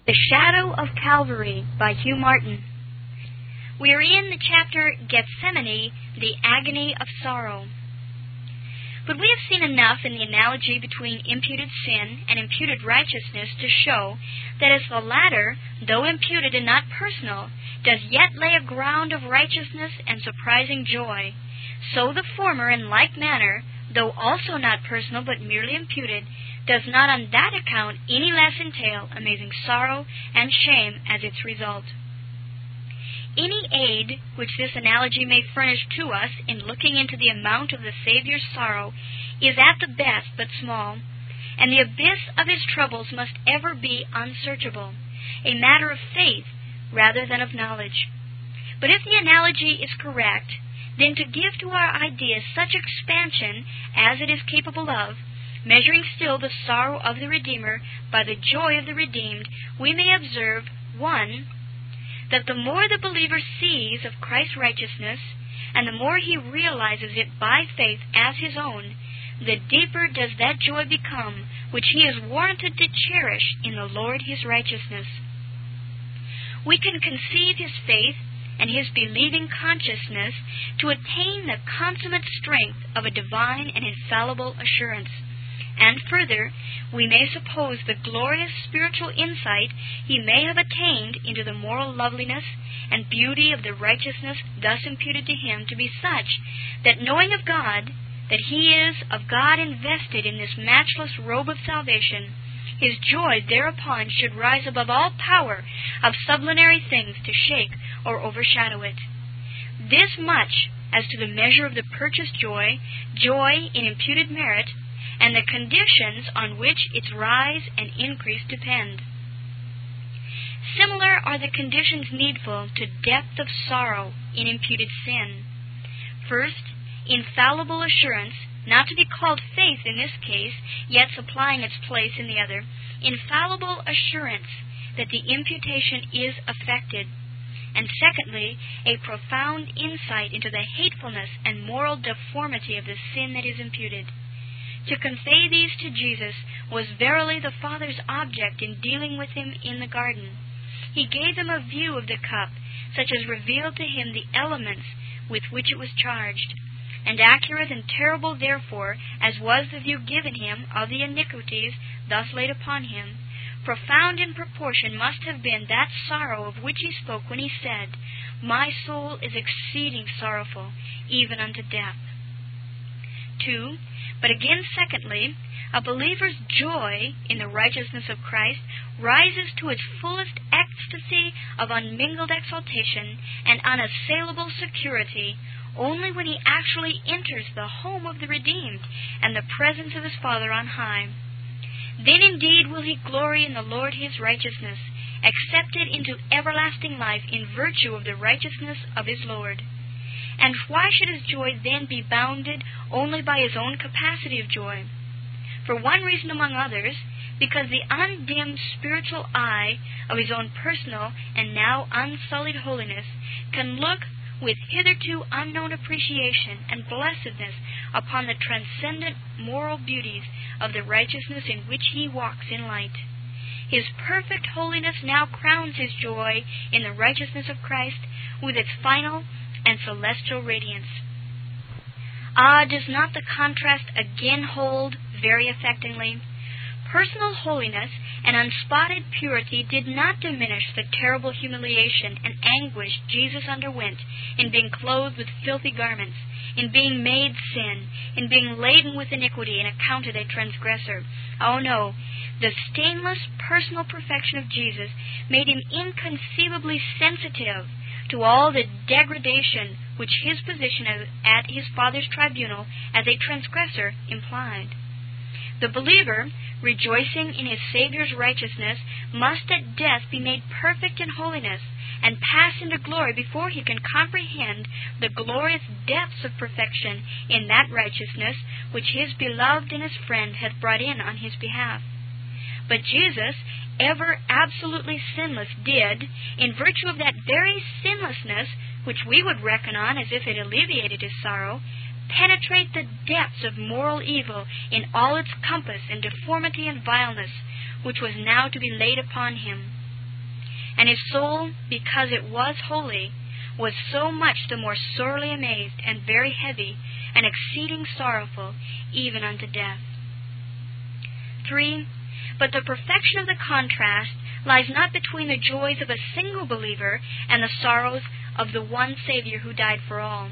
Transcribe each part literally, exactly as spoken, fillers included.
The Shadow of Calvary by Hugh Martin. We are in the chapter Gethsemane, the Agony of Sorrow. But we have seen enough in the analogy between imputed sin and imputed righteousness to show that as the latter, though imputed and not personal, does yet lay a ground of righteousness and surprising joy, so the former in like manner, though also not personal but merely imputed, does not on that account any less entail amazing sorrow and shame as its result. Any aid which this analogy may furnish to us in looking into the amount of the Savior's sorrow is at the best but small, and the abyss of his troubles must ever be unsearchable, a matter of faith rather than of knowledge. But if the analogy is correct, then to give to our ideas such expansion as it is capable of, measuring still the sorrow of the Redeemer by the joy of the redeemed, we may observe, one, that the more the believer sees of Christ's righteousness, and the more he realizes it by faith as his own, the deeper does that joy become which he is warranted to cherish in the Lord his righteousness. We can conceive his faith and his believing consciousness to attain the consummate strength of a divine and infallible assurance. And further, we may suppose the glorious spiritual insight he may have attained into the moral loveliness and beauty of the righteousness thus imputed to him to be such that, knowing of God, that he is of God invested in this matchless robe of salvation, his joy thereupon should rise above all power of sublunary things to shake or overshadow it. This much as to the measure of the purchased joy, joy in imputed merit, and the conditions on which its rise and increase depend. Similar are the conditions needful to depth of sorrow in imputed sin. First, infallible assurance, not to be called faith in this case, yet supplying its place in the other, infallible assurance that the imputation is effected. And secondly, a profound insight into the hatefulness and moral deformity of the sin that is imputed. To convey these to Jesus was verily the Father's object in dealing with him in the garden. He gave him a view of the cup, such as revealed to him the elements with which it was charged. And accurate and terrible, therefore, as was the view given him of the iniquities thus laid upon him, profound in proportion must have been that sorrow of which he spoke when he said, "My soul is exceeding sorrowful, even unto death." Two, but again, secondly, a believer's joy in the righteousness of Christ rises to its fullest ecstasy of unmingled exaltation and unassailable security only when he actually enters the home of the redeemed and the presence of his Father on high. Then indeed will he glory in the Lord his righteousness, accepted into everlasting life in virtue of the righteousness of his Lord. And why should his joy then be bounded only by his own capacity of joy? For one reason among others, because the undimmed spiritual eye of his own personal and now unsullied holiness can look with hitherto unknown appreciation and blessedness upon the transcendent moral beauties of the righteousness in which he walks in light. His perfect holiness now crowns his joy in the righteousness of Christ with its final and celestial radiance. Ah, does not the contrast again hold very affectingly? Personal holiness and unspotted purity did not diminish the terrible humiliation and anguish Jesus underwent in being clothed with filthy garments, in being made sin, in being laden with iniquity and accounted a transgressor. Oh no, the stainless personal perfection of Jesus made him inconceivably sensitive to all the degradation which his position at his Father's tribunal as a transgressor implied. The believer, rejoicing in his Savior's righteousness, must at death be made perfect in holiness, and pass into glory before he can comprehend the glorious depths of perfection in that righteousness which his beloved and his friend hath brought in on his behalf. But Jesus, ever absolutely sinless, did, in virtue of that very sinlessness, which we would reckon on as if it alleviated his sorrow, penetrate the depths of moral evil in all its compass and deformity and vileness, which was now to be laid upon him. and his soul, because it was holy, was so much the more sorely amazed, and very heavy, and exceeding sorrowful, even unto death. Three. But the perfection of the contrast lies not between the joys of a single believer and the sorrows of the one Savior who died for all.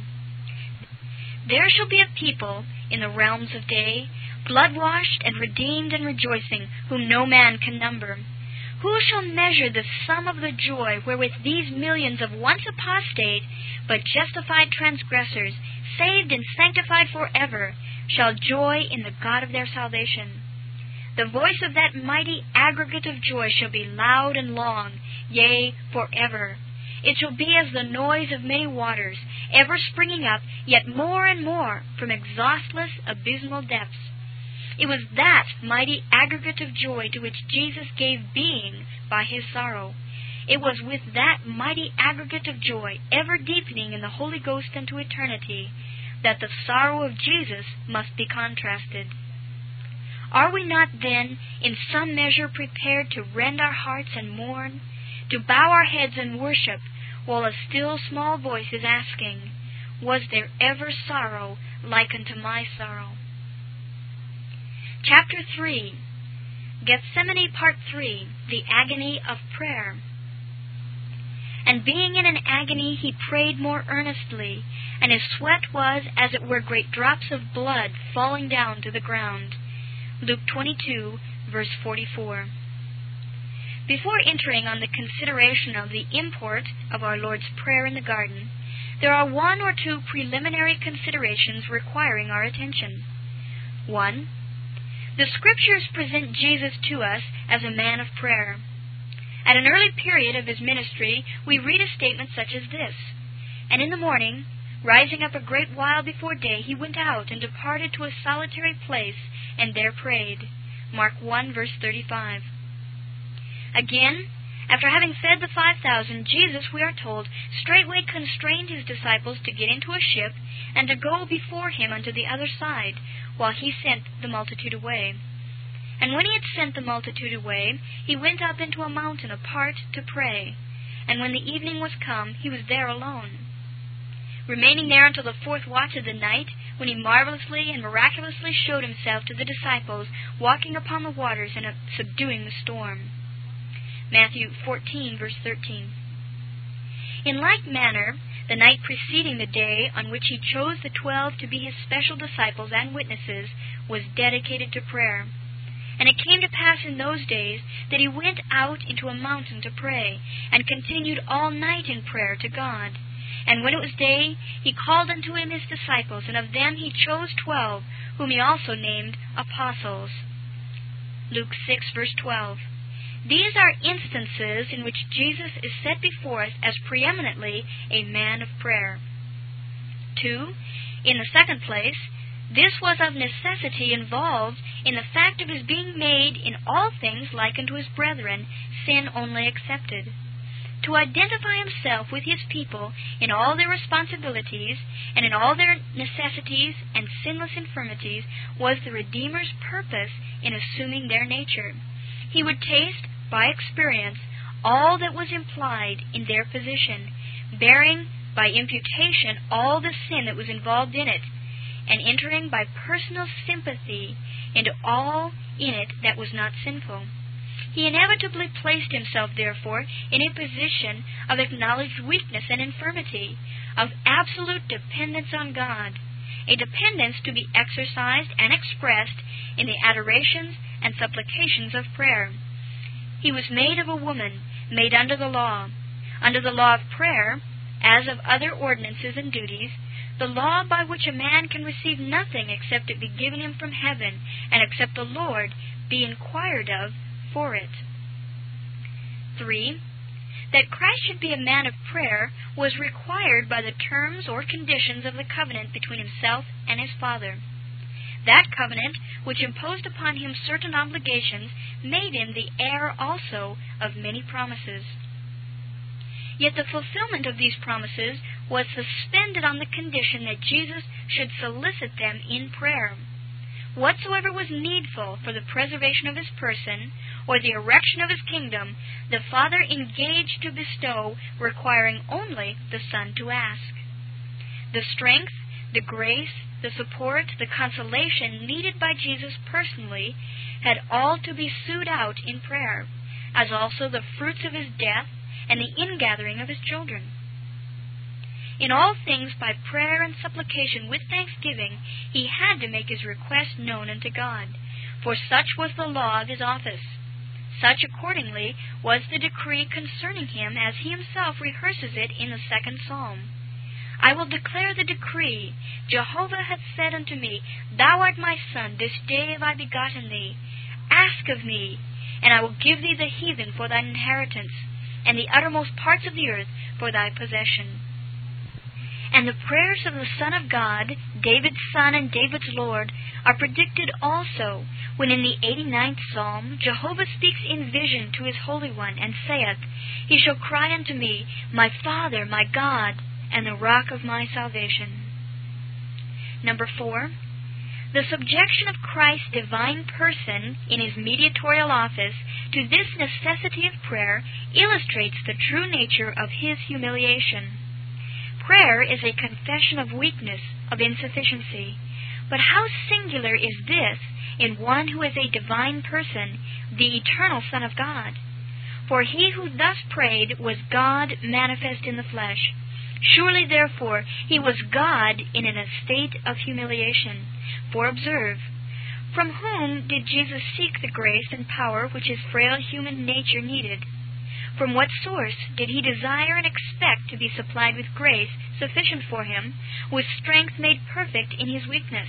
There shall be a people in the realms of day, blood-washed and redeemed and rejoicing, whom no man can number. Who shall measure the sum of the joy wherewith these millions of once apostate, but justified transgressors, saved and sanctified forever, shall joy in the God of their salvation? The voice of that mighty aggregate of joy shall be loud and long, yea, forever. It shall be as the noise of many waters, ever springing up, yet more and more, from exhaustless abysmal depths. It was that mighty aggregate of joy to which Jesus gave being by his sorrow. It was with that mighty aggregate of joy, ever deepening in the Holy Ghost unto eternity, that the sorrow of Jesus must be contrasted. Are we not then in some measure prepared to rend our hearts and mourn, to bow our heads and worship, while a still small voice is asking, was there ever sorrow like unto my sorrow? Chapter three. Gethsemane Part three. The Agony of Prayer. And being in an agony, he prayed more earnestly, and his sweat was as it were great drops of blood falling down to the ground. Luke twenty-two, verse forty-four. Before entering on the consideration of the import of our Lord's Prayer in the garden, there are one or two preliminary considerations requiring our attention. One. The Scriptures present Jesus to us as a man of prayer. At an early period of his ministry, we read a statement such as this: And in the morning, rising up a great while before day, he went out and departed to a solitary place, and there prayed. Mark one, verse thirty-five. Again, after having fed the five thousand, Jesus, we are told, straightway constrained his disciples to get into a ship, and to go before him unto the other side, while he sent the multitude away. And when he had sent the multitude away, he went up into a mountain apart to pray. And when the evening was come, he was there alone. Remaining there until the fourth watch of the night, when he marvelously and miraculously showed himself to the disciples, walking upon the waters and subduing the storm. Matthew fourteen, verse thirteen. In like manner, the night preceding the day on which he chose the twelve to be his special disciples and witnesses was dedicated to prayer. And it came to pass in those days that he went out into a mountain to pray, and continued all night in prayer to God. And when it was day, he called unto him his disciples, and of them he chose twelve, whom he also named apostles. Luke six, verse twelve. These are instances in which Jesus is set before us as preeminently a man of prayer. Two, in the second place, this was of necessity involved in the fact of his being made in all things like unto his brethren, sin only excepted. To identify himself with his people in all their responsibilities and in all their necessities and sinless infirmities was the Redeemer's purpose in assuming their nature. He would taste, by experience, all that was implied in their position, bearing by imputation all the sin that was involved in it, and entering by personal sympathy into all in it that was not sinful. He inevitably placed himself, therefore, in a position of acknowledged weakness and infirmity, of absolute dependence on God, a dependence to be exercised and expressed in the adorations and supplications of prayer. He was made of a woman, made under the law. Under the law of prayer, as of other ordinances and duties, the law by which a man can receive nothing except it be given him from heaven, and except the Lord be inquired of for it. Three, that Christ should be a man of prayer was required by the terms or conditions of the covenant between himself and his Father. That covenant, which imposed upon him certain obligations, made him the heir also of many promises. Yet the fulfillment of these promises was suspended on the condition that Jesus should solicit them in prayer. whatsoever was needful for the preservation of his person, or the erection of his kingdom, the Father engaged to bestow, requiring only the Son to ask. The strength, the grace, the support, the consolation needed by Jesus personally had all to be sued out in prayer, as also the fruits of his death and the ingathering of his children. In all things, by prayer and supplication with thanksgiving, he had to make his request known unto God, for such was the law of his office. Such accordingly was the decree concerning him, as he himself rehearses it in the second psalm. I will declare the decree. Jehovah hath said unto me, Thou art my son, this day have I begotten thee. Ask of me, and I will give thee the heathen for thine inheritance, and the uttermost parts of the earth for thy possession. And the prayers of the Son of God, David's son and David's Lord, are predicted also, when in the eighty-ninth Psalm Jehovah speaks in vision to his Holy One, and saith, He shall cry unto me, My Father, my God, and the rock of my salvation. Number four, the subjection of Christ's divine person in his mediatorial office to this necessity of prayer illustrates the true nature of his humiliation. Prayer is a confession of weakness, of insufficiency. But how singular is this in one who is a divine person, the eternal Son of God? For he who thus prayed was God manifest in the flesh. Surely, therefore, he was God in an estate of humiliation. For observe, from whom did Jesus seek the grace and power which his frail human nature needed? From what source did he desire and expect to be supplied with grace sufficient for him, with strength made perfect in his weakness?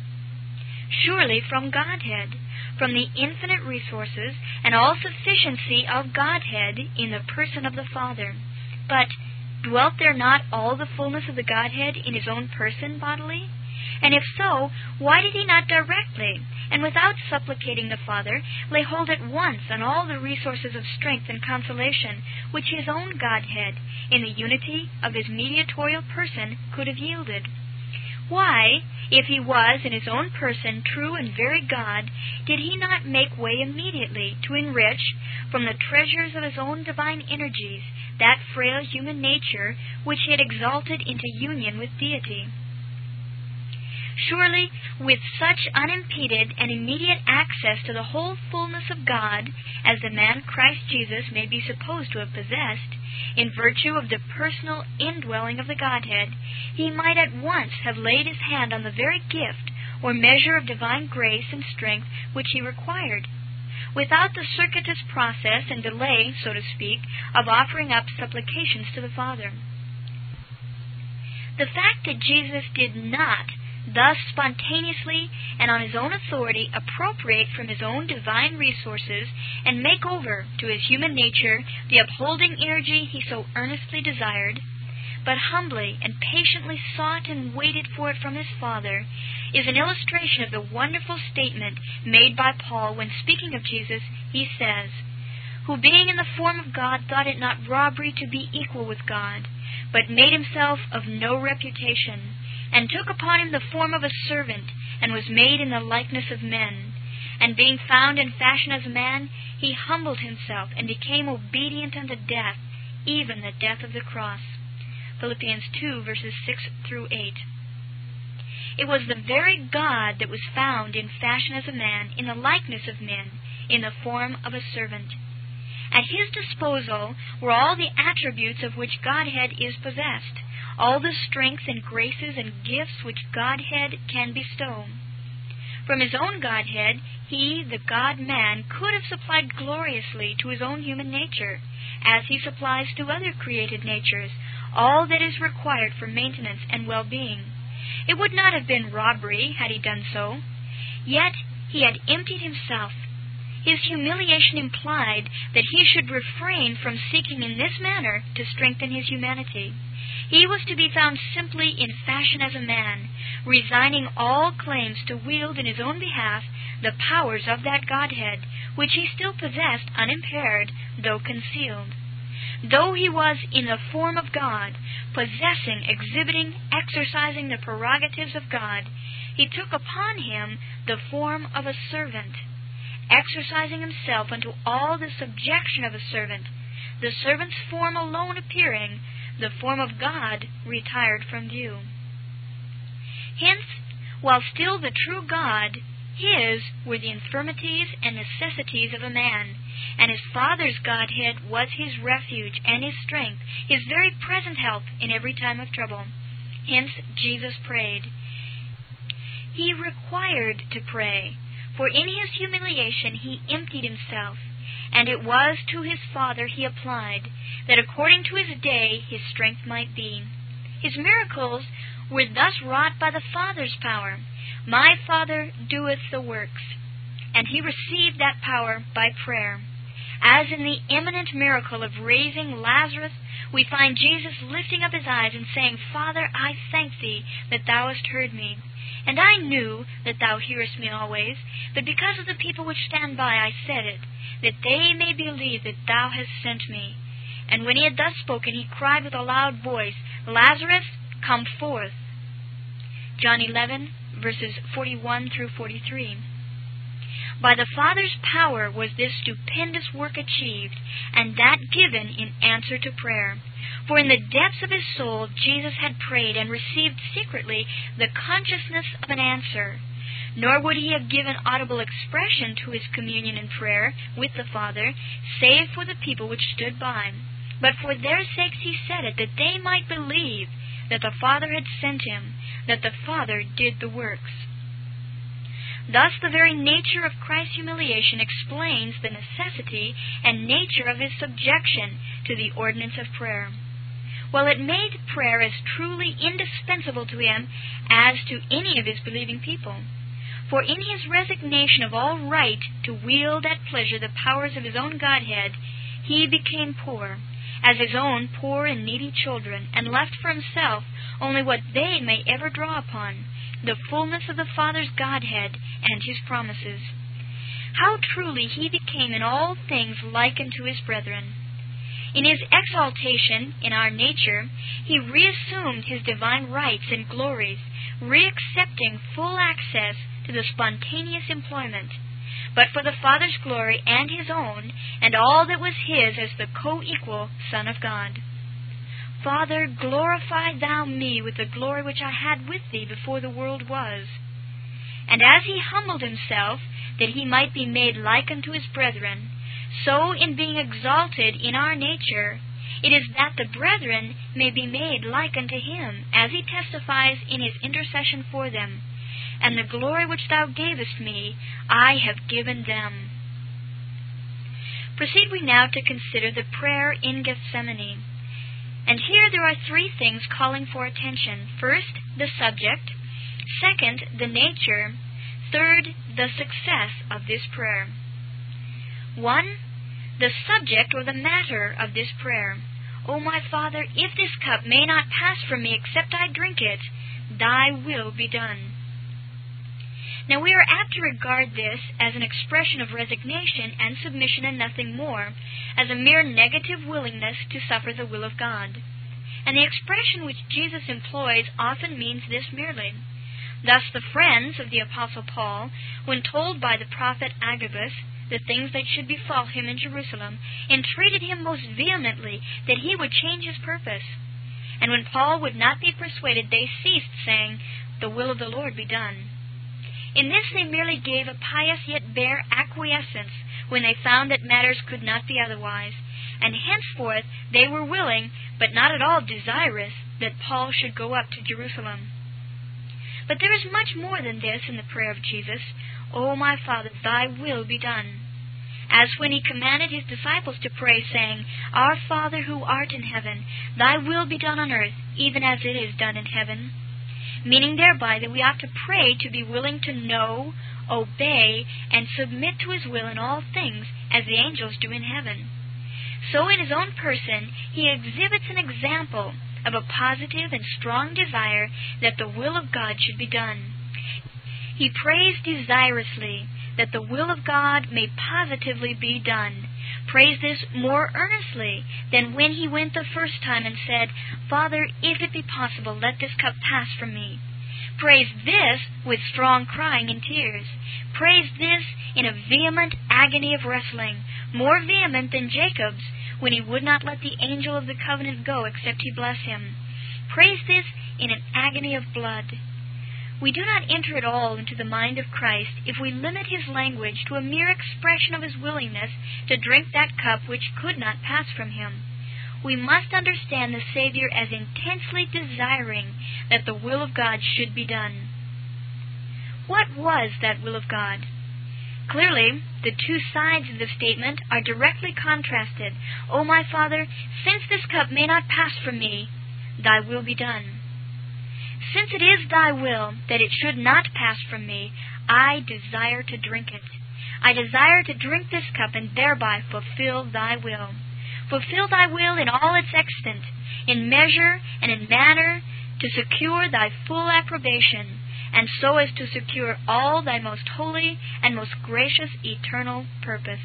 Surely from Godhead, from the infinite resources and all sufficiency of Godhead in the person of the Father. But dwelt there not all the fullness of the Godhead in his own person bodily? And if so, why did he not directly, and without supplicating the Father, lay hold at once on all the resources of strength and consolation which his own Godhead, in the unity of his mediatorial person, could have yielded? Why, if he was in his own person true and very God, did he not make way immediately to enrich, from the treasures of his own divine energies, that frail human nature which he had exalted into union with deity? Surely, with such unimpeded and immediate access to the whole fullness of God as the man Christ Jesus may be supposed to have possessed, in virtue of the personal indwelling of the Godhead, he might at once have laid his hand on the very gift or measure of divine grace and strength which he required, without the circuitous process and delay, so to speak, of offering up supplications to the Father. The fact that Jesus did not thus spontaneously and on his own authority appropriate from his own divine resources and make over to his human nature the upholding energy he so earnestly desired, but humbly and patiently sought and waited for it from his Father, is an illustration of the wonderful statement made by Paul when speaking of Jesus. He says, who being in the form of God thought it not robbery to be equal with God, but made himself of no reputation, and took upon him the form of a servant, and was made in the likeness of men. And being found in fashion as a man, he humbled himself, and became obedient unto death, even the death of the cross. Philippians two, verses six through eight. It was the very God that was found in fashion as a man, in the likeness of men, in the form of a servant. At his disposal were all the attributes of which Godhead is possessed, all the strength and graces and gifts which Godhead can bestow. From his own Godhead, he, the God-man, could have supplied gloriously to his own human nature, as he supplies to other created natures, all that is required for maintenance and well-being. It would not have been robbery had he done so. Yet he had emptied himself. His humiliation implied that he should refrain from seeking in this manner to strengthen his humanity. He was to be found simply in fashion as a man, resigning all claims to wield in his own behalf the powers of that Godhead, which he still possessed unimpaired, though concealed. Though he was in the form of God, possessing, exhibiting, exercising the prerogatives of God, he took upon him the form of a servant, exercising himself unto all the subjection of a servant, the servant's form alone appearing, the form of God retired from view. Hence, while still the true God, his were the infirmities and necessities of a man, and his Father's Godhead was his refuge and his strength, his very present help in every time of trouble. Hence Jesus prayed. He required to pray, for in his humiliation he emptied himself, and it was to his Father he applied, that according to his day his strength might be. His miracles were thus wrought by the Father's power. My Father doeth the works. And he received that power by prayer. As in the eminent miracle of raising Lazarus, we find Jesus lifting up his eyes and saying, Father, I thank thee that thou hast heard me. And I knew that thou hearest me always, but because of the people which stand by I said it, that they may believe that thou hast sent me. And when he had thus spoken, he cried with a loud voice, Lazarus, come forth. John eleven, verses forty-one through forty-three. By the Father's power was this stupendous work achieved, and that given in answer to prayer. For in the depths of his soul, Jesus had prayed and received secretly the consciousness of an answer. Nor would he have given audible expression to his communion and prayer with the Father, save for the people which stood by. But for their sakes he said it, that they might believe that the Father had sent him, that the Father did the works. Thus the very nature of Christ's humiliation explains the necessity and nature of his subjection to the ordinance of prayer. While it made prayer as truly indispensable to him as to any of his believing people. For in his resignation of all right to wield at pleasure the powers of his own Godhead, he became poor, as his own poor and needy children, and left for himself only what they may ever draw upon, the fullness of the Father's Godhead and his promises. How truly he became in all things like unto his brethren. In his exaltation in our nature, he reassumed his divine rights and glories, reaccepting full access to the spontaneous employment, but for the Father's glory and his own, and all that was his as the co-equal Son of God. Father, glorify thou me with the glory which I had with thee before the world was. And as he humbled himself, that he might be made like unto his brethren, so in being exalted in our nature, it is that the brethren may be made like unto him, as he testifies in his intercession for them. And the glory which thou gavest me, I have given them. Proceed we now to consider the prayer in Gethsemane. And here there are three things calling for attention. First, the subject. Second, the nature. Third, the success of this prayer. One, the subject or the matter of this prayer. O my Father, if this cup may not pass from me except I drink it, thy will be done. Now we are apt to regard this as an expression of resignation and submission and nothing more, as a mere negative willingness to suffer the will of God. And the expression which Jesus employs often means this merely. Thus the friends of the Apostle Paul, when told by the prophet Agabus the things that should befall him in Jerusalem, entreated him most vehemently that he would change his purpose. And when Paul would not be persuaded, they ceased, saying, The will of the Lord be done. In this they merely gave a pious yet bare acquiescence when they found that matters could not be otherwise, and henceforth they were willing, but not at all desirous, that Paul should go up to Jerusalem. But there is much more than this in the prayer of Jesus, O my Father, thy will be done. As when he commanded his disciples to pray, saying, Our Father who art in heaven, thy will be done on earth, even as it is done in heaven. Meaning thereby that we ought to pray to be willing to know, obey, and submit to his will in all things, as the angels do in heaven. So in his own person, he exhibits an example of a positive and strong desire that the will of God should be done. He He prays desirously that the will of God may positively be done. Prays this more earnestly than when he went the first time and said, Father, if it be possible, let this cup pass from me. Prays this with strong crying and tears. Prays this in a vehement agony of wrestling, more vehement than Jacob's, when he would not let the angel of the covenant go except he bless him. Prays this in an agony of blood. We do not enter at all into the mind of Christ if we limit his language to a mere expression of his willingness to drink that cup which could not pass from him. We must understand the Savior as intensely desiring that the will of God should be done. What was that will of God? Clearly, the two sides of the statement are directly contrasted. O my Father, since this cup may not pass from me, thy will be done. Since it is thy will that it should not pass from me, I desire to drink it. I desire to drink this cup and thereby fulfill thy will. Fulfill thy will in all its extent, in measure and in manner, to secure thy full approbation, and so as to secure all thy most holy and most gracious eternal purpose.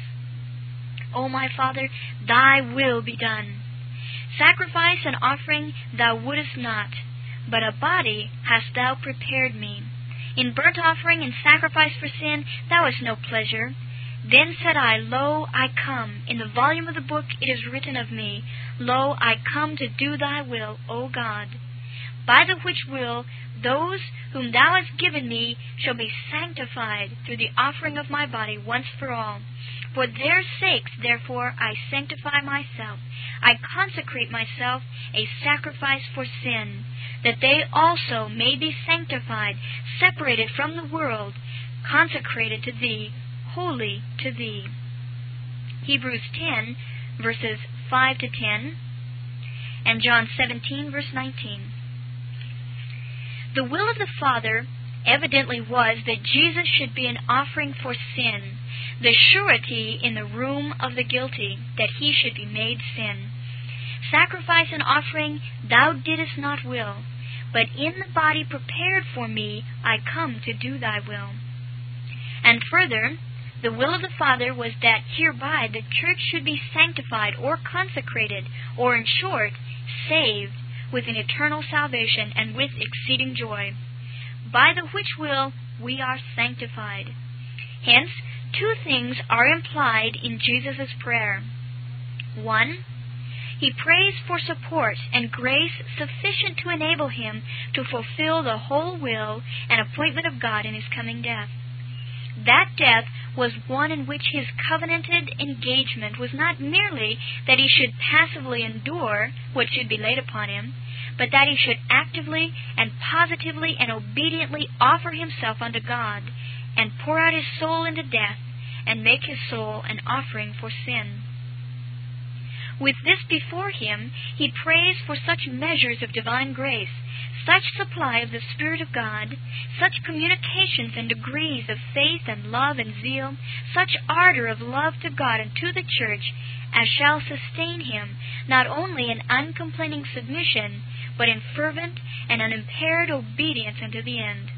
O my Father, thy will be done. Sacrifice and offering thou wouldest not, but a body hast thou prepared me. In burnt offering and sacrifice for sin thou hast no pleasure. Then said I, Lo, I come. In the volume of the book it is written of me, Lo, I come to do thy will, O God. By the which will those whom thou hast given me shall be sanctified through the offering of my body once for all. For their sakes, therefore, I sanctify myself. I consecrate myself a sacrifice for sin, that they also may be sanctified, separated from the world, consecrated to thee, holy to thee. Hebrews ten, verses five to ten, and John seventeen, verse nineteen. The will of the Father evidently was that Jesus should be an offering for sin, the surety in the room of the guilty that he should be made sin. Sacrifice and offering thou didst not will, but in the body prepared for me I come to do thy will. And further, the will of the Father was that hereby the church should be sanctified or consecrated, or in short, saved, with an eternal salvation and with exceeding joy, by the which will we are sanctified. Hence, two things are implied in Jesus' prayer. One, he prays for support and grace sufficient to enable him to fulfill the whole will and appointment of God in his coming death. That death was one in which his covenanted engagement was not merely that he should passively endure what should be laid upon him, but that he should actively and positively and obediently offer himself unto God, and pour out his soul into death, and make his soul an offering for sin. With this before him, he prays for such measures of divine grace, such supply of the Spirit of God, such communications and degrees of faith and love and zeal, such ardor of love to God and to the church, as shall sustain him not only in uncomplaining submission, but in fervent and unimpaired obedience unto the end.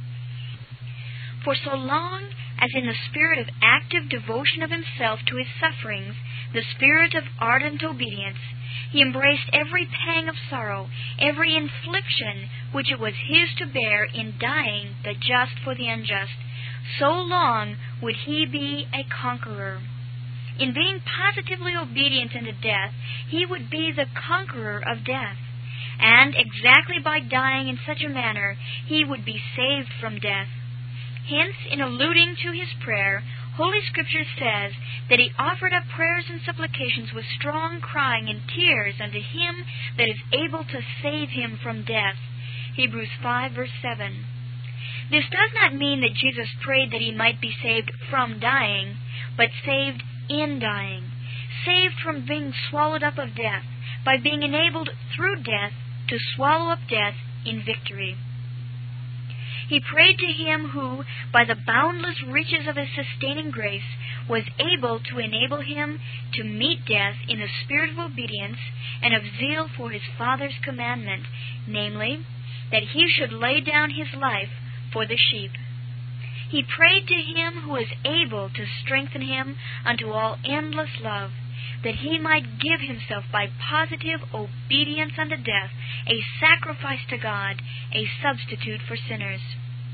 For so long as in the spirit of active devotion of himself to his sufferings, the spirit of ardent obedience, he embraced every pang of sorrow, every infliction which it was his to bear in dying the just for the unjust, so long would he be a conqueror. In being positively obedient unto death, he would be the conqueror of death. And exactly by dying in such a manner, he would be saved from death. Hence, in alluding to his prayer, Holy Scripture says that he offered up prayers and supplications with strong crying and tears unto him that is able to save him from death. Hebrews five, verse seven. This does not mean that Jesus prayed that he might be saved from dying, but saved in dying, saved from being swallowed up of death, by being enabled through death to swallow up death in victory. He prayed to him who, by the boundless riches of his sustaining grace, was able to enable him to meet death in the spirit of obedience and of zeal for his Father's commandment, namely, that he should lay down his life for the sheep. He prayed to him who is able to strengthen him unto all endless love, that he might give himself by positive obedience unto death, a sacrifice to God, a substitute for sinners.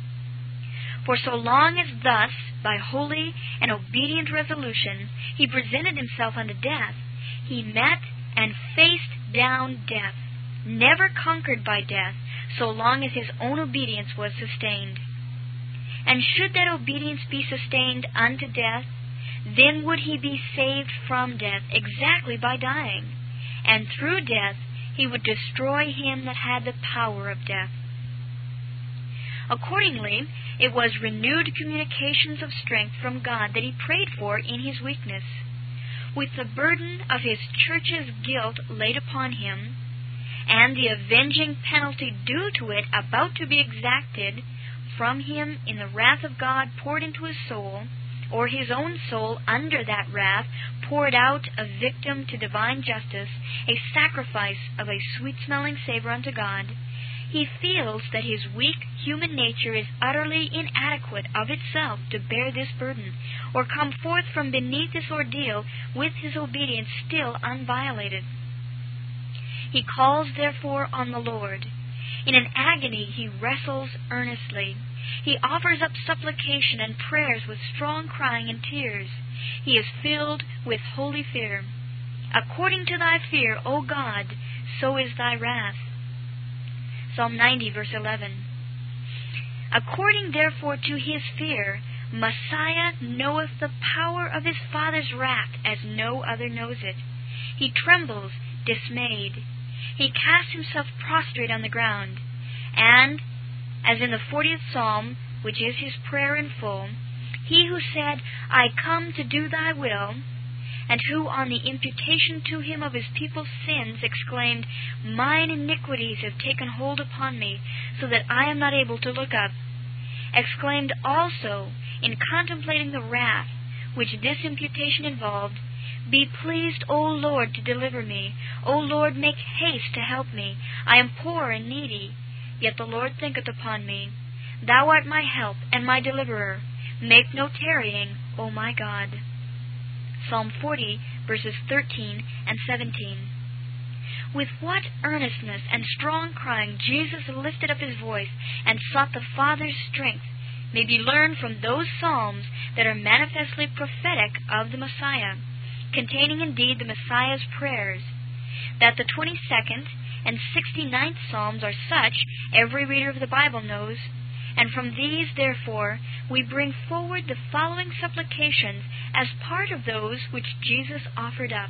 For so long as thus, by holy and obedient resolution, he presented himself unto death, he met and faced down death, never conquered by death, so long as his own obedience was sustained. And should that obedience be sustained unto death, then would he be saved from death exactly by dying, and through death he would destroy him that had the power of death. Accordingly, it was renewed communications of strength from God that he prayed for in his weakness. With the burden of his church's guilt laid upon him, and the avenging penalty due to it about to be exacted from him in the wrath of God poured into his soul, or his own soul under that wrath poured out a victim to divine justice, a sacrifice of a sweet-smelling savor unto God, he feels that his weak human nature is utterly inadequate of itself to bear this burden, or come forth from beneath this ordeal with his obedience still unviolated. He calls therefore on the Lord. In an agony he wrestles earnestly. He offers up supplication and prayers with strong crying and tears. He is filled with holy fear. According to thy fear, O God, so is thy wrath. Psalm ninety, verse eleven. According therefore to his fear, Messiah knoweth the power of his Father's wrath as no other knows it. He trembles, dismayed. He casts himself prostrate on the ground, and, as in the fortieth Psalm, which is his prayer in full, he who said, I come to do thy will, and who on the imputation to him of his people's sins exclaimed, Mine iniquities have taken hold upon me, so that I am not able to look up, exclaimed also, in contemplating the wrath which this imputation involved, Be pleased, O Lord, to deliver me. O Lord, make haste to help me. I am poor and needy, yet the Lord thinketh upon me. Thou art my help and my deliverer. Make no tarrying, O my God. Psalm forty, verses thirteen and seventeen. With what earnestness and strong crying Jesus lifted up his voice and sought the Father's strength may be learned from those psalms that are manifestly prophetic of the Messiah, containing indeed the Messiah's prayers. That the twenty-second and sixty-ninth Psalms are such, every reader of the Bible knows, and from these, therefore, we bring forward the following supplications as part of those which Jesus offered up.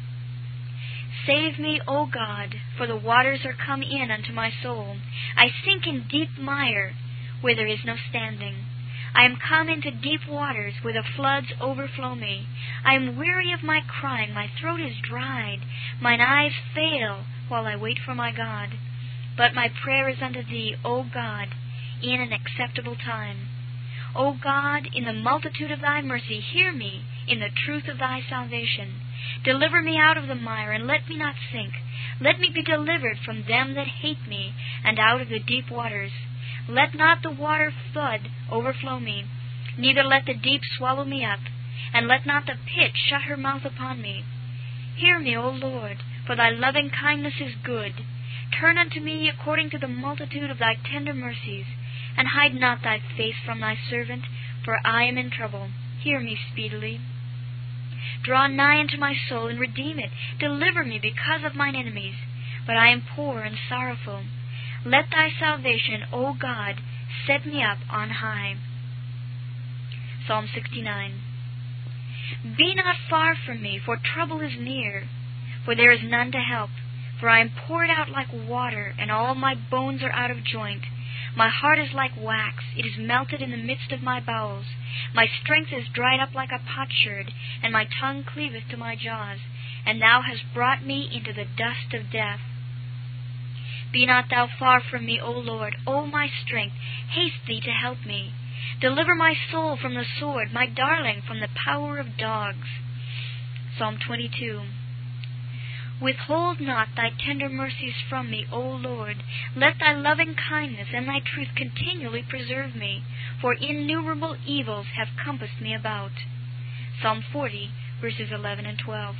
Save me, O God, for the waters are come in unto my soul. I sink in deep mire, where there is no standing. I am come into deep waters, where the floods overflow me. I am weary of my crying, my throat is dried, mine eyes fail while I wait for my God. But my prayer is unto thee, O God, in an acceptable time. O God, in the multitude of thy mercy, hear me in the truth of thy salvation. Deliver me out of the mire, and let me not sink. Let me be delivered from them that hate me, and out of the deep waters. Let not the water flood overflow me, neither let the deep swallow me up, and let not the pit shut her mouth upon me. Hear me, O Lord, for thy loving kindness is good. Turn unto me according to the multitude of thy tender mercies, and hide not thy face from thy servant, for I am in trouble. Hear me speedily. Draw nigh unto my soul, and redeem it. Deliver me because of mine enemies, but I am poor and sorrowful. Let thy salvation, O God, set me up on high. Psalm sixty-nine. Be not far from me, for trouble is near, for there is none to help. For I am poured out like water, and all my bones are out of joint. My heart is like wax, it is melted in the midst of my bowels. My strength is dried up like a potsherd, and my tongue cleaveth to my jaws. And thou hast brought me into the dust of death. Be not thou far from me, O Lord, O my strength, haste thee to help me. Deliver my soul from the sword, my darling from the power of dogs. Psalm twenty-two. Withhold not thy tender mercies from me, O Lord. Let thy loving kindness and thy truth continually preserve me, for innumerable evils have compassed me about. Psalm forty, verses eleven and twelve.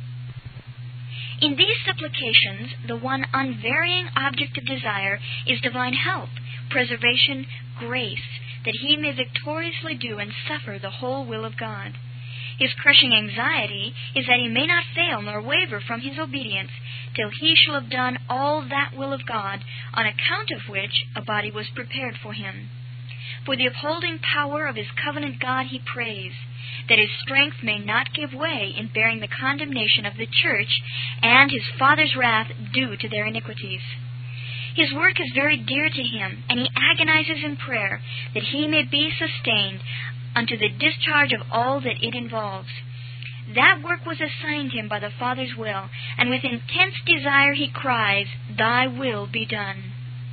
In these supplications, the one unvarying object of desire is divine help, preservation, grace, that he may victoriously do and suffer the whole will of God. His crushing anxiety is that he may not fail nor waver from his obedience, till he shall have done all that will of God, on account of which a body was prepared for him. For the upholding power of his covenant God he prays, that his strength may not give way in bearing the condemnation of the church, and his Father's wrath due to their iniquities. His work is very dear to him, and he agonizes in prayer, that he may be sustained unto the discharge of all that it involves. That work was assigned him by the Father's will, and with intense desire he cries, Thy will be done.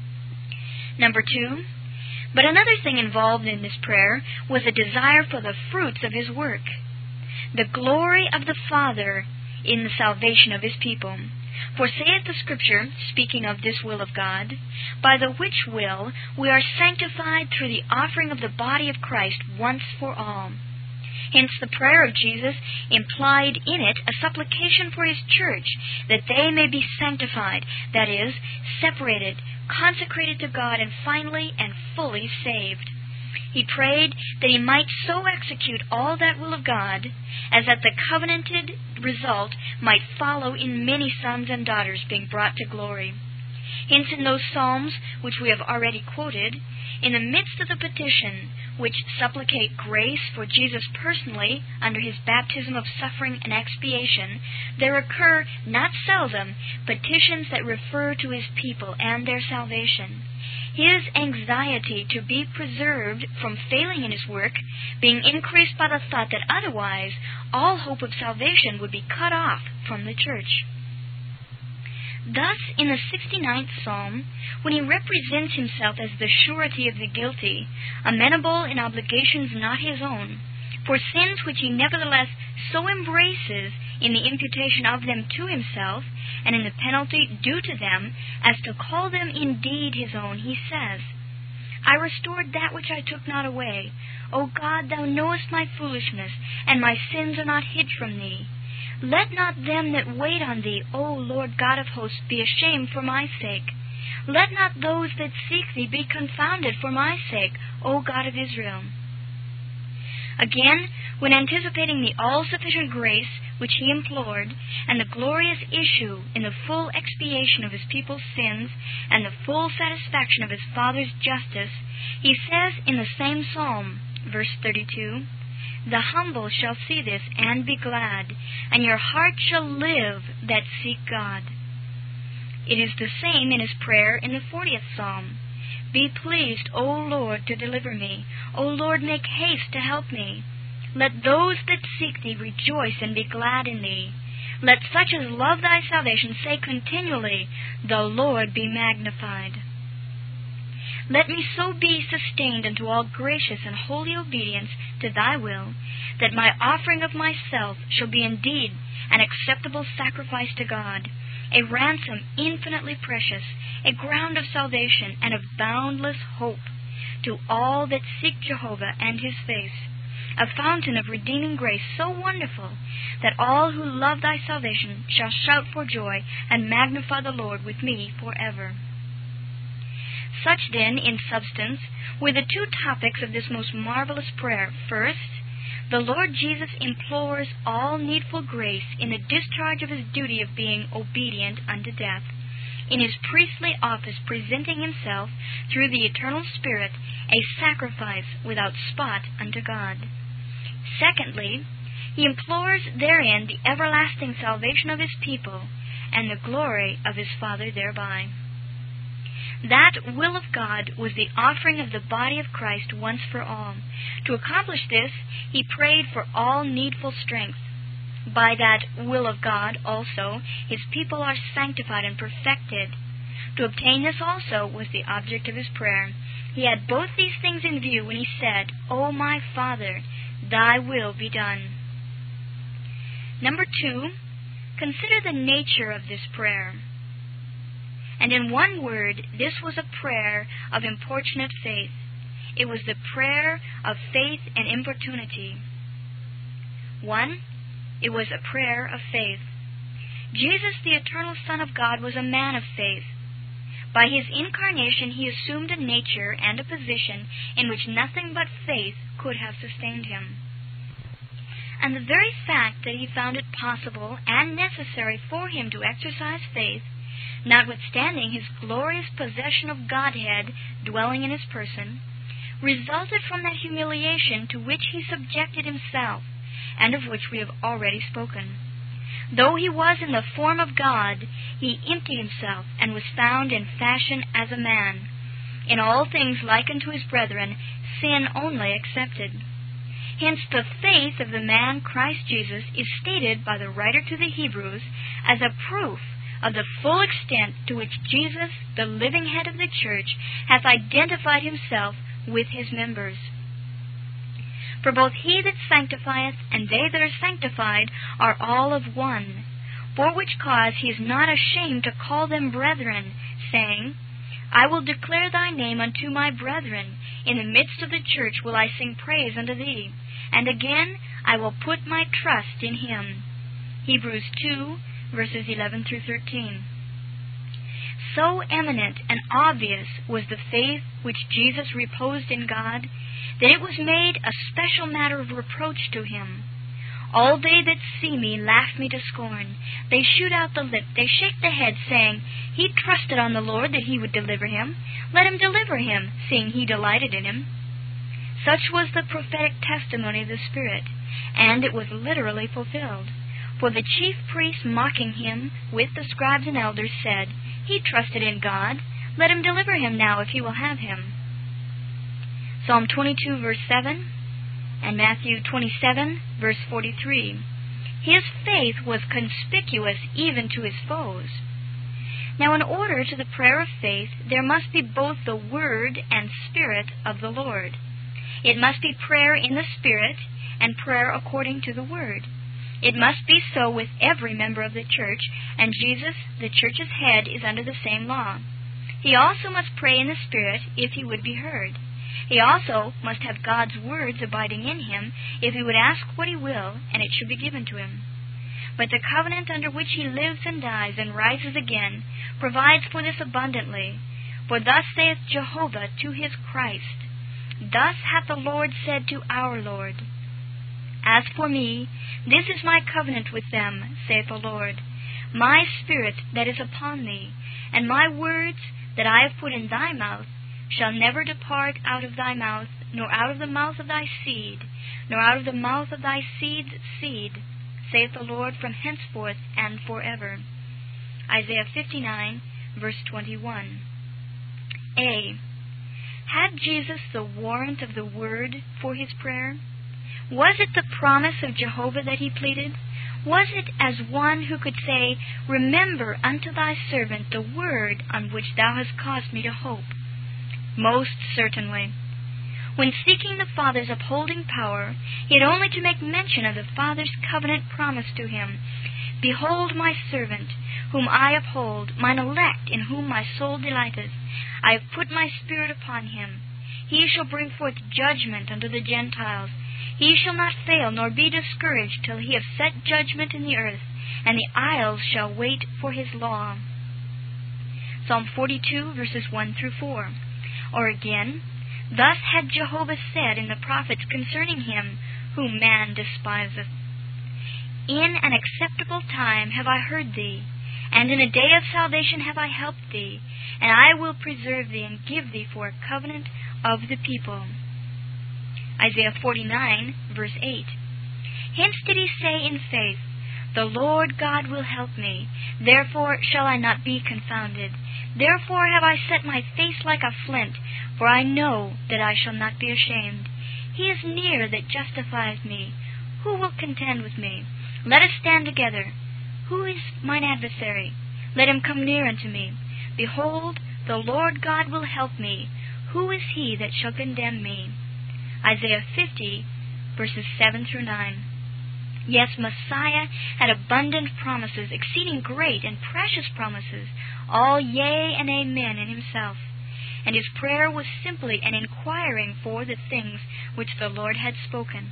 Number two, but another thing involved in this prayer was a desire for the fruits of his work, the glory of the Father in the salvation of his people. For saith the Scripture, speaking of this will of God, by the which will we are sanctified through the offering of the body of Christ once for all. Hence the prayer of Jesus implied in it a supplication for his church, that they may be sanctified, that is, separated, consecrated to God, and finally and fully saved. He prayed that he might so execute all that will of God, as that the covenanted result might follow in many sons and daughters being brought to glory. Hence in those Psalms which we have already quoted, in the midst of the petition which supplicate grace for Jesus personally under his baptism of suffering and expiation, there occur not seldom petitions that refer to his people and their salvation. His anxiety to be preserved from failing in his work being increased by the thought that otherwise all hope of salvation would be cut off from the church. Thus, in the sixty-ninth Psalm, when he represents himself as the surety of the guilty, amenable in obligations not his own, for sins which he nevertheless so embraces in the imputation of them to himself, and in the penalty due to them, as to call them indeed his own, he says, I restored that which I took not away. O God, thou knowest my foolishness, and my sins are not hid from thee. Let not them that wait on thee, O Lord God of hosts, be ashamed for my sake. Let not those that seek thee be confounded for my sake, O God of Israel. Again, when anticipating the all-sufficient grace which he implored, and the glorious issue in the full expiation of his people's sins, and the full satisfaction of his Father's justice, he says in the same psalm, verse thirty-two, The humble shall see this and be glad, and your heart shall live that seek God. It is the same in his prayer in the fortieth Psalm. Be pleased, O Lord, to deliver me. O Lord, make haste to help me. Let those that seek thee rejoice and be glad in thee. Let such as love thy salvation say continually, The Lord be magnified. Let me so be sustained unto all gracious and holy obedience to thy will, that my offering of myself shall be indeed an acceptable sacrifice to God, a ransom infinitely precious, a ground of salvation and of boundless hope to all that seek Jehovah and his face, a fountain of redeeming grace so wonderful that all who love thy salvation shall shout for joy and magnify the Lord with me forever. Such, then, in substance, were the two topics of this most marvelous prayer. First, the Lord Jesus implores all needful grace in the discharge of his duty of being obedient unto death, in his priestly office presenting himself, through the eternal Spirit, a sacrifice without spot unto God. Secondly, he implores therein the everlasting salvation of his people, and the glory of his Father thereby. That will of God was the offering of the body of Christ once for all. To accomplish this, he prayed for all needful strength. By that will of God, also, his people are sanctified and perfected. To obtain this also was the object of his prayer. He had both these things in view when he said, O my Father, thy will be done. Number two, Consider the nature of this prayer. And in one word, this was a prayer of importunate faith. It was the prayer of faith and importunity. One, it was a prayer of faith. Jesus, the eternal Son of God, was a man of faith. By his incarnation, he assumed a nature and a position in which nothing but faith could have sustained him. And the very fact that he found it possible and necessary for him to exercise faith, notwithstanding his glorious possession of Godhead dwelling in his person, resulted from that humiliation to which he subjected himself, and of which we have already spoken. Though he was in the form of God, he emptied himself, and was found in fashion as a man, in all things like unto his brethren, sin only excepted. Hence the faith of the man Christ Jesus is stated by the writer to the Hebrews as a proof of the full extent to which Jesus, the living head of the church, hath identified himself with his members. For both he that sanctifieth and they that are sanctified are all of one, for which cause he is not ashamed to call them brethren, saying, I will declare thy name unto my brethren. In the midst of the church will I sing praise unto thee. And again, I will put my trust in him. Hebrews two, verses eleven through thirteen. So eminent and obvious was the faith which Jesus reposed in God, that it was made a special matter of reproach to him. All they that see me laugh me to scorn. They shoot out the lip, they shake the head, saying, He trusted on the Lord that he would deliver him. Let him deliver him, seeing he delighted in him. Such was the prophetic testimony of the Spirit, and it was literally fulfilled. For the chief priests, mocking him with the scribes and elders, said, He trusted in God. Let him deliver him now, if he will have him. Psalm twenty-two, verse seven, and Matthew twenty-seven, verse forty-three. His faith was conspicuous even to his foes. Now, in order to the prayer of faith, there must be both the Word and Spirit of the Lord. It must be prayer in the Spirit and prayer according to the Word. It must be so with every member of the church, and Jesus, the church's head, is under the same law. He also must pray in the Spirit if he would be heard. He also must have God's words abiding in him if he would ask what he will, and it should be given to him. But the covenant under which he lives and dies and rises again provides for this abundantly. For thus saith Jehovah to his Christ, Thus hath the Lord said to our Lord, As for me, this is my covenant with them, saith the Lord, my Spirit that is upon thee, and my words that I have put in thy mouth shall never depart out of thy mouth, nor out of the mouth of thy seed, nor out of the mouth of thy seed's seed, saith the Lord, from henceforth and forever. Isaiah fifty-nine, verse twenty-one. A. Had Jesus the warrant of the Word for his prayer? Was it the promise of Jehovah that he pleaded? Was it as one who could say, Remember unto thy servant the word on which thou hast caused me to hope? Most certainly. When seeking the Father's upholding power, he had only to make mention of the Father's covenant promise to him, Behold my servant, whom I uphold, mine elect, in whom my soul delighteth. I have put my Spirit upon him. He shall bring forth judgment unto the Gentiles. He shall not fail nor be discouraged till he have set judgment in the earth, and the isles shall wait for his law. Psalm forty-two, verses one through four. Or again, Thus had Jehovah said in the prophets concerning him, whom man despiseth, In an acceptable time have I heard thee, and in a day of salvation have I helped thee, and I will preserve thee and give thee for a covenant of the people. Isaiah forty-nine, verse eight. Hence did he say in faith, The Lord God will help me, therefore shall I not be confounded. Therefore have I set my face like a flint, for I know that I shall not be ashamed. He is near that justifieth me. Who will contend with me? Let us stand together. Who is mine adversary? Let him come near unto me. Behold, the Lord God will help me. Who is he that shall condemn me? Isaiah fifty, verses seven through nine. Yes, Messiah had abundant promises, exceeding great and precious promises, all yea and amen in himself. And his prayer was simply an inquiring for the things which the Lord had spoken.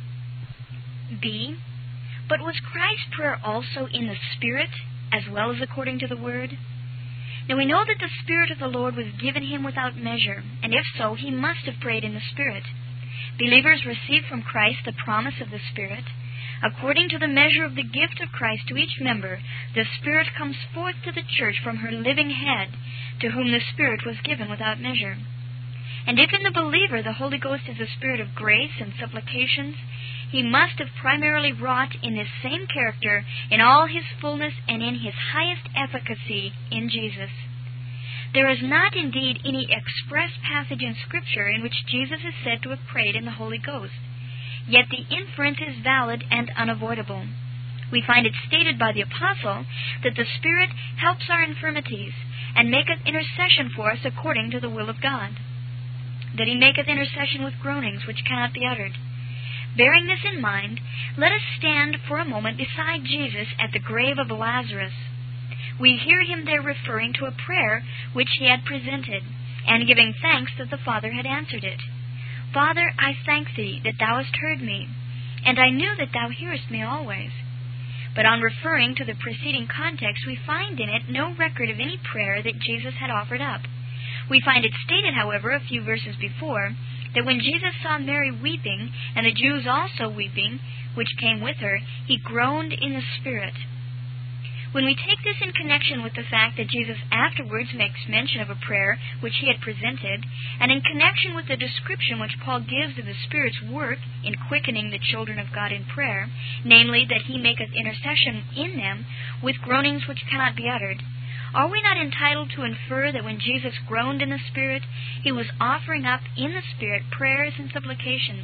B. But was Christ's prayer also in the Spirit, as well as according to the Word? Now we know that the Spirit of the Lord was given him without measure, and if so, he must have prayed in the Spirit. Believers receive from Christ the promise of the Spirit. According to the measure of the gift of Christ to each member, the Spirit comes forth to the church from her living head, to whom the Spirit was given without measure. And if in the believer the Holy Ghost is a Spirit of grace and supplications, he must have primarily wrought in this same character in all his fullness and in his highest efficacy in Jesus. There is not indeed any express passage in Scripture in which Jesus is said to have prayed in the Holy Ghost. Yet the inference is valid and unavoidable. We find it stated by the Apostle that the Spirit helps our infirmities, and maketh intercession for us according to the will of God, that he maketh intercession with groanings which cannot be uttered. Bearing this in mind, let us stand for a moment beside Jesus at the grave of Lazarus. We hear him there referring to a prayer which he had presented, and giving thanks that the Father had answered it. Father, I thank thee that thou hast heard me, and I knew that thou hearest me always. But on referring to the preceding context, we find in it no record of any prayer that Jesus had offered up. We find it stated, however, a few verses before, that when Jesus saw Mary weeping, and the Jews also weeping, which came with her, he groaned in the Spirit. When we take this in connection with the fact that Jesus afterwards makes mention of a prayer which he had presented, and in connection with the description which Paul gives of the Spirit's work in quickening the children of God in prayer, namely that he maketh intercession in them with groanings which cannot be uttered, are we not entitled to infer that when Jesus groaned in the Spirit, he was offering up in the Spirit prayers and supplications,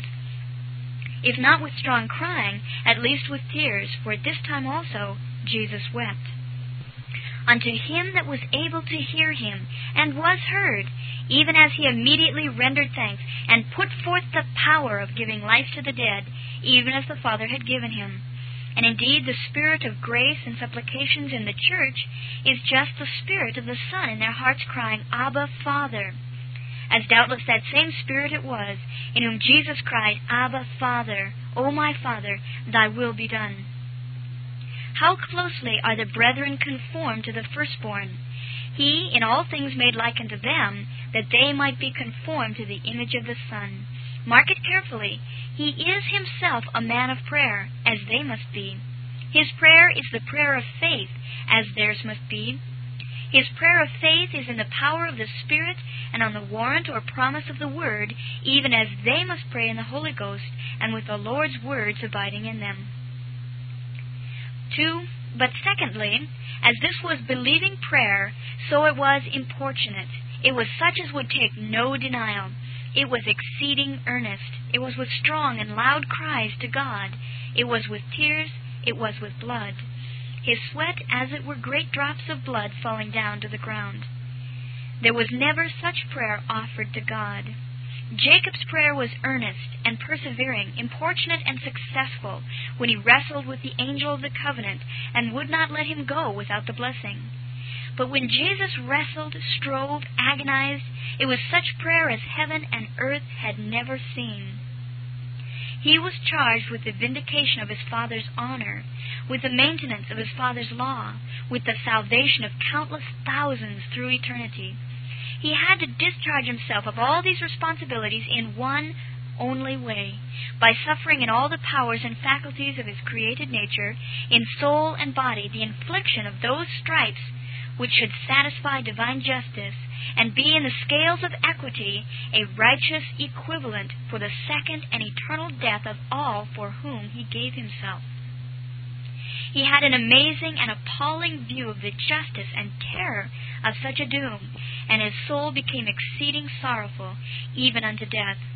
if not with strong crying, at least with tears, for at this time also Jesus wept? Unto him that was able to hear him, and was heard, even as he immediately rendered thanks, and put forth the power of giving life to the dead, even as the Father had given him. And indeed the Spirit of grace and supplications in the church is just the Spirit of the Son in their hearts crying, Abba, Father. As doubtless that same Spirit it was in whom Jesus cried, Abba, Father, O my Father, thy will be done. How closely are the brethren conformed to the firstborn! He in all things made like unto them, that they might be conformed to the image of the Son. Mark it carefully. He is himself a man of prayer, as they must be. His prayer is the prayer of faith, as theirs must be. His prayer of faith is in the power of the Spirit and on the warrant or promise of the Word, even as they must pray in the Holy Ghost and with the Lord's words abiding in them. Two, but secondly, as this was believing prayer, so it was importunate. It was such as would take no denial. It was exceeding earnest. It was with strong and loud cries to God. It was with tears. It was with blood. His sweat as it were great drops of blood falling down to the ground. There was never such prayer offered to God. Jacob's prayer was earnest and persevering, importunate and successful, when he wrestled with the angel of the covenant and would not let him go without the blessing. But when Jesus wrestled, strove, agonized, it was such prayer as heaven and earth had never seen. He was charged with the vindication of his Father's honor, with the maintenance of his Father's law, with the salvation of countless thousands through eternity. He had to discharge himself of all these responsibilities in one only way, by suffering in all the powers and faculties of his created nature, in soul and body, the infliction of those stripes which should satisfy divine justice, and be in the scales of equity a righteous equivalent for the second and eternal death of all for whom he gave himself. He had an amazing and appalling view of the justice and terror of such a doom, and his soul became exceeding sorrowful, even unto death.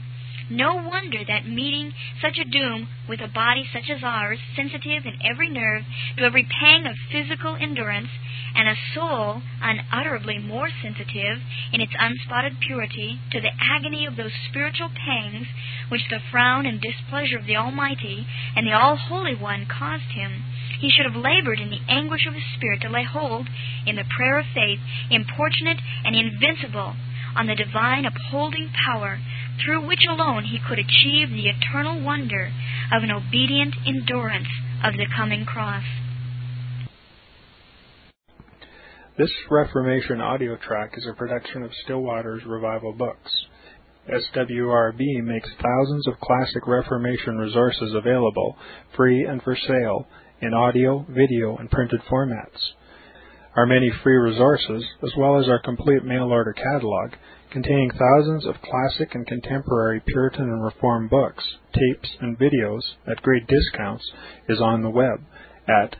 No wonder that meeting such a doom with a body such as ours, sensitive in every nerve to every pang of physical endurance, and a soul unutterably more sensitive in its unspotted purity to the agony of those spiritual pangs which the frown and displeasure of the Almighty and the All-Holy One caused him, he should have labored in the anguish of his spirit to lay hold, in the prayer of faith, importunate and invincible, on the divine upholding power, through which alone he could achieve the eternal wonder of an obedient endurance of the coming cross. This Reformation audio track is a production of Stillwater's Revival Books. S W R B makes thousands of classic Reformation resources available, free and for sale, in audio, video, and printed formats. Our many free resources, as well as our complete mail-order catalog, containing thousands of classic and contemporary Puritan and Reformed books, tapes, and videos at great discounts, is on the web at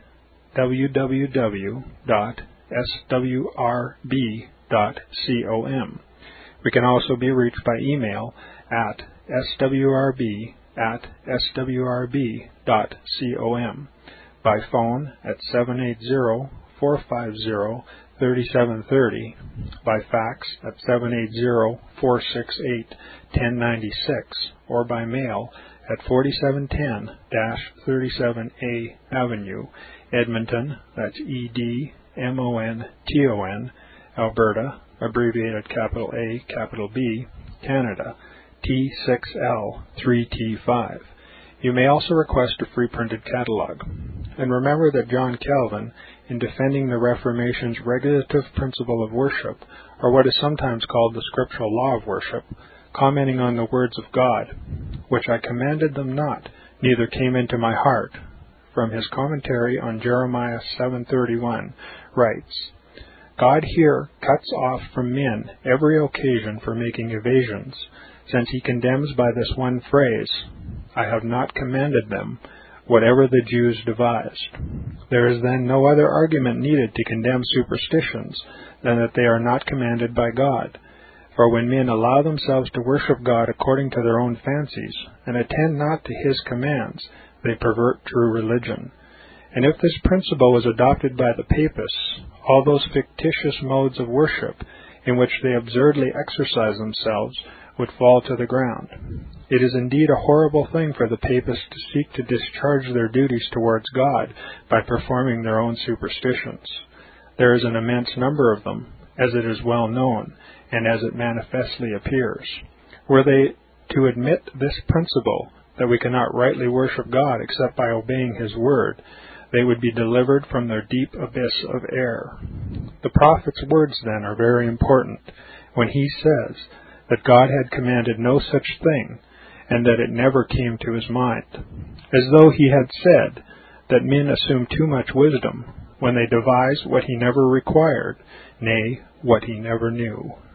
w w w dot s w r b dot com. We can also be reached by email at s w r b at s w r b dot com, by phone at seven eight zero, four five zero, three seven three zero, by fax at seven eight zero, four six eight, one zero nine six, or by mail at forty-seven ten thirty-seven A Avenue, Edmonton, that's E D M O N T O N, Alberta, abbreviated capital A, capital B, Canada, T six L three T five. You may also request a free printed catalog. And remember that John Calvin, in defending the Reformation's regulative principle of worship, or what is sometimes called the scriptural law of worship, commenting on the words of God, which I commanded them not, neither came into my heart, from his commentary on Jeremiah seven thirty-one, writes, God here cuts off from men every occasion for making evasions, since he condemns by this one phrase, I have not commanded them, whatever the Jews devised. There is then no other argument needed to condemn superstitions than that they are not commanded by God. For when men allow themselves to worship God according to their own fancies, and attend not to his commands, they pervert true religion. And if this principle is adopted by the papists, all those fictitious modes of worship in which they absurdly exercise themselves would fall to the ground. It is indeed a horrible thing for the papists to seek to discharge their duties towards God by performing their own superstitions. There is an immense number of them, as it is well known, and as it manifestly appears. Were they to admit this principle, that we cannot rightly worship God except by obeying his word, they would be delivered from their deep abyss of error. The prophet's words, then, are very important, when he says that God had commanded no such thing, and that it never came to his mind, as though he had said that men assume too much wisdom when they devise what he never required, nay, what he never knew.